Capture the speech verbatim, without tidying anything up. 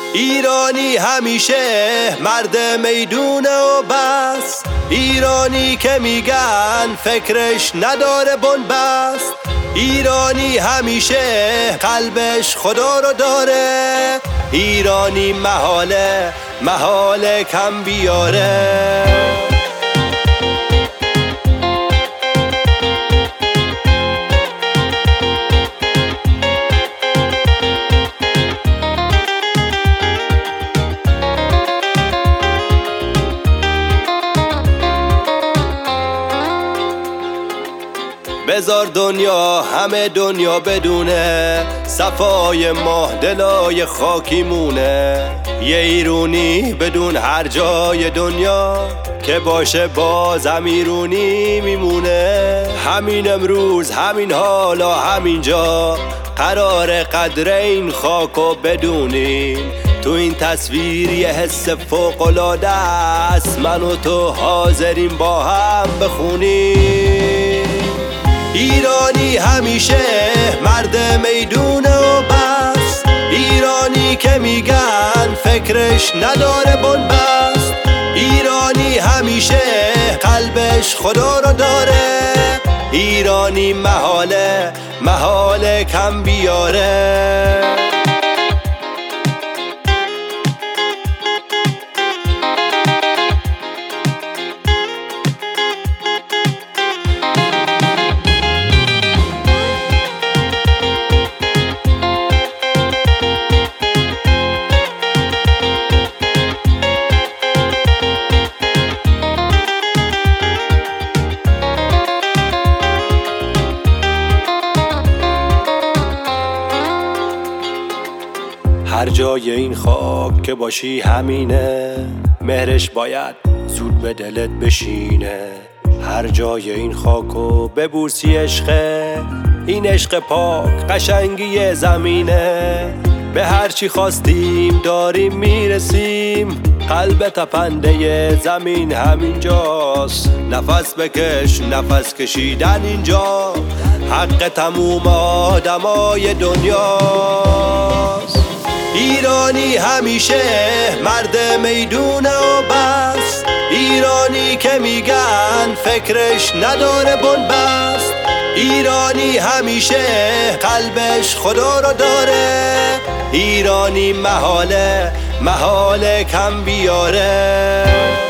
ایرانی همیشه مرد میدونه و بس، ایرانی که میگن فکرش نداره بنبست، ایرانی همیشه قلبش خدا رو داره، ایرانی محاله محاله کم بیاره. بذار دنیا همه دنیا بدونه، صفای ماه دلای خاکیمونه، یه ایرونی بدون هر جای دنیا که باشه بازم ایرونی میمونه. همین امروز همین حالا همینجا قرار قدر این خاکو بدونیم، تو این تصویر یه حس فوق‌العاده است، من و تو حاضریم با هم بخونیم. ایرانی همیشه مرد میدونه و بس، ایرانی که میگن فکرش نداره بنبست، ایرانی همیشه قلبش خدا رو داره، ایرانی محاله محاله کم بیاره. هر جای این خاک که باشی همینه، مهرش باید زود به دلت بشینه. هر جای این خاکو ببوسی عشقه، این عشق پاک قشنگی زمینه. به هر چی خواستیم داریم میرسیم، قلب تپنده زمین همینجاست، نفس بکش نفس کشیدن اینجا حق تموم آدمای دنیاست. ایرانی همیشه مرد میدونه و بس، ایرانی که میگن فکرش نداره بنبست، ایرانی همیشه قلبش خدا رو داره، ایرانی محاله محاله کم بیاره.